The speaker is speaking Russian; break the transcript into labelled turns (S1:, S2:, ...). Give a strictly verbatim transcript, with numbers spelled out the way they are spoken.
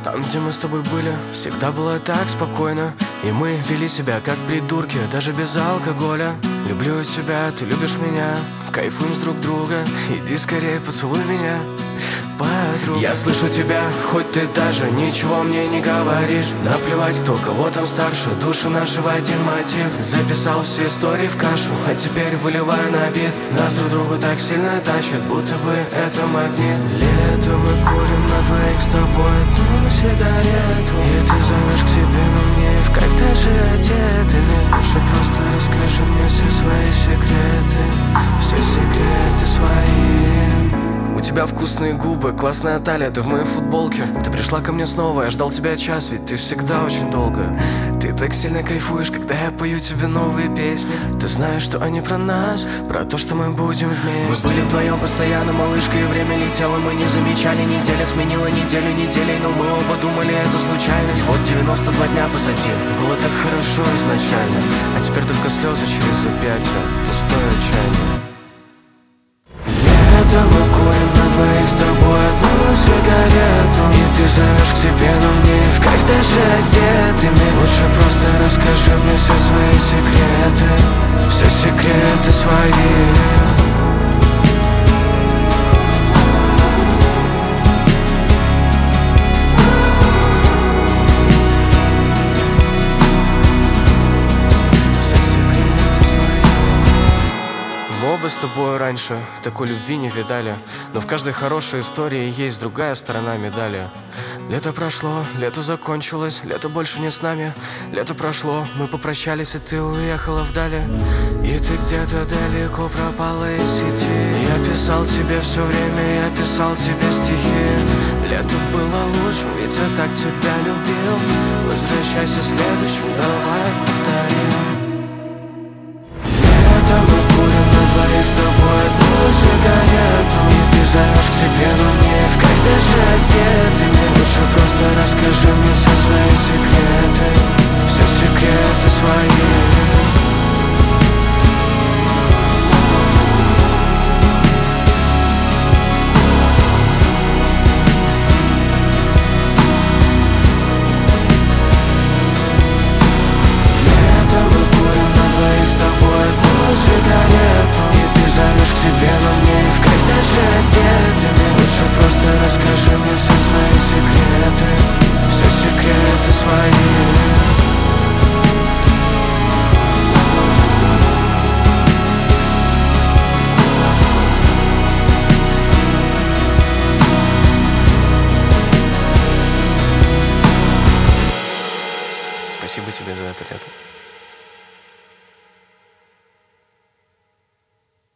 S1: Там, где мы с тобой были, всегда было так спокойно. И мы вели себя как придурки, даже без алкоголя. Люблю тебя, ты любишь меня, кайфуем с друг друга. Иди скорее, поцелуй меня, подруга. Я слышу тебя, хоть ты даже ничего мне не говоришь. Наплевать, кто кого там старше, души наши в один мотив. Записал все истории в кашу, а теперь выливаю на бит. Нас друг другу так сильно тащит, будто бы это магнит. Летом мы курим на двоих с тобой одну сигарету, и ты зовешь к себе, но мне в кайф даже одетыми. Лучше просто расскажи мне все свои секреты, все секреты свои. У тебя вкусные губы, классная талия, ты в моей футболке. Ты пришла ко мне снова, я ждал тебя час, ведь ты всегда очень долго. Ты так сильно кайфуешь, когда я пою тебе новые песни. Ты знаешь, что они про нас, про то, что мы будем вместе. Мы были вдвоем постоянно, малышка, и время летело. Мы не замечали, неделя сменила неделю неделей, но мы оба думали, это случайность. Вот девяносто два дня позади, было так хорошо изначально, а теперь только слезы через объятия, пустое отчаяние. Летом мы курим на двоих с тобой одну сигарету, и ты зовешь к себе, но мне в кайф даже одетыми. Лучше просто расскажи мне все свои секреты, все секреты свои. Мы оба с тобой раньше такой любви не видали, но в каждой хорошей истории есть другая сторона медали. Лето прошло, лето закончилось, лето больше не с нами. Лето прошло, мы попрощались, и ты уехала вдали. И ты где-то далеко пропала из сети. Я писал тебе все время, я писал тебе стихи. Лето было лучшим, ведь я так тебя любил. Возвращайся следующим, давай повторим. Лето мы курим на двоих с тобой одну сигарету, и ты зовешь к себе, но мне в кайф даже одетыми. Лучше просто расскажи мне все свои секреты, все секреты свои. Сигарету, и ты зовешь к себе, но мне в кайф даже одетыми. Лучше просто расскажи мне все свои секреты, все секреты свои. Спасибо тебе за это лето.